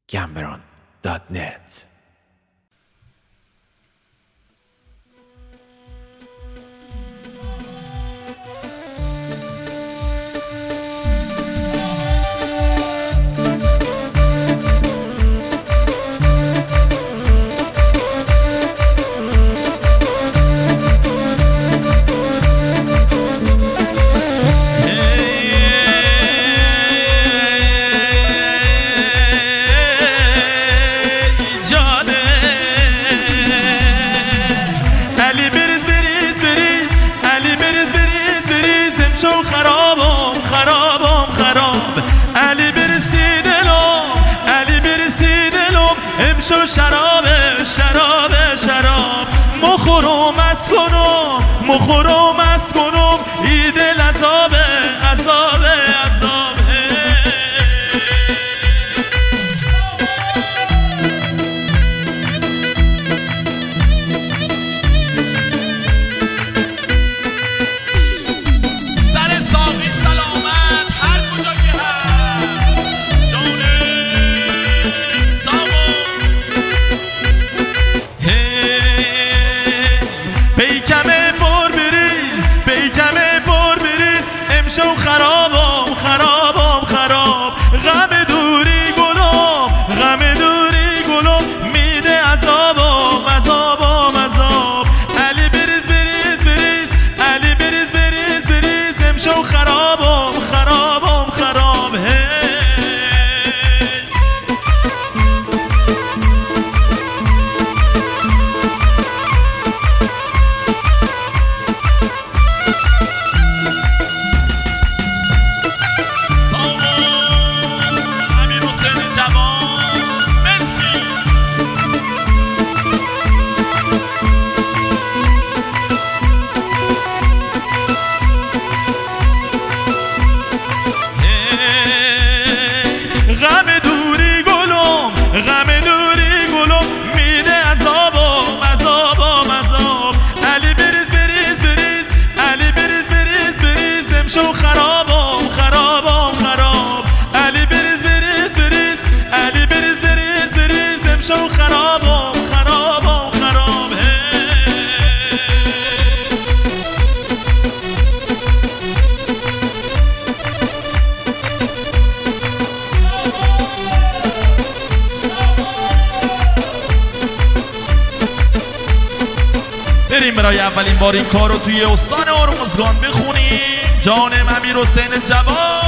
Gamberon.net. شراب مخورم از کنم ای دل عذابه سر ساقی سلامت هر کجا که هست جانه ساقو پیکمه پر بریز امشو خراب غم دوری گلم میده عذاب علی بریز امشو خراب بریم برای اولین بار این کار رو توی استان هرمزگان بخونیم. جانم امیرحسین جوان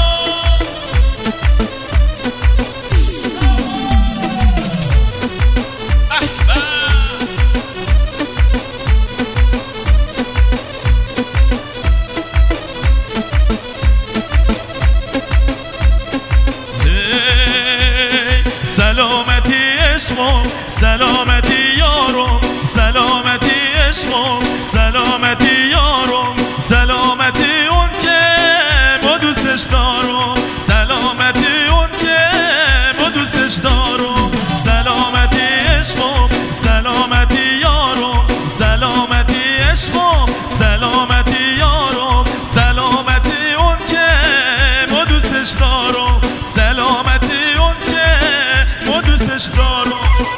سلامتی عشقم سلامتی یارم سلامتی عشقم سلامتی یارم سلامتی اون که ما دوستش دارم سلامتی اون که ما دوستش دارم سلامتی عشقم سلامتی یارم سلامتی عشقم سلامتی یارم سلامتی اون که ما دوستش دارم سلامتی اون که ما دوستش دارم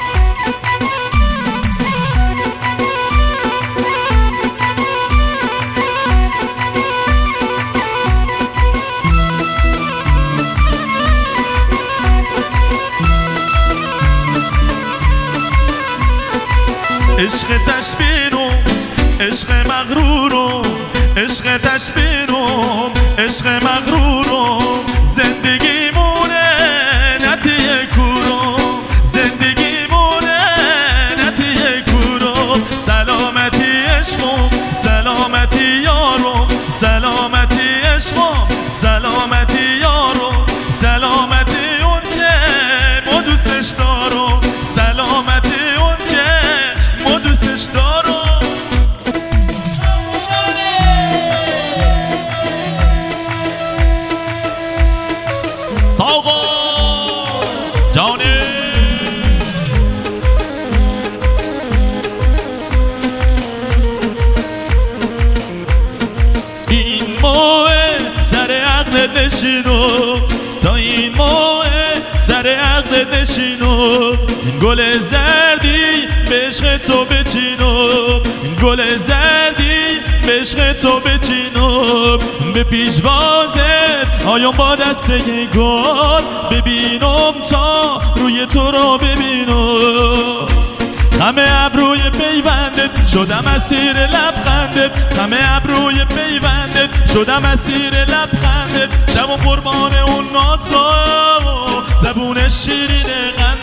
عشق تشبینم عشق مغرورم عشق تشبینم عشق مغرورم زندگی مونه نتیه کورم زندگی مونه نتیه کورم سلامتی عشقم سلامتی یارم سلامتی عشقم سلامتی یارم سلامتی اون که ما دوستش دارم سلامتی اون که ما دوستش دارم ساقا جانه این موه سر عقل دشینو تا این موه سر عقل دشینو بچینم، این گل زردی به عشق تو بچینم، این گل زردی به عشق تو بچینم. به پیشوازت آیام با دسته گل ببینم تا روی تو را ببینم. همه ابروی پیوندت شدم اسیر لبخندت، همه ابروی پیوندت شدم اسیر لبخندت. شب و قربان اون نازا زبون شیرین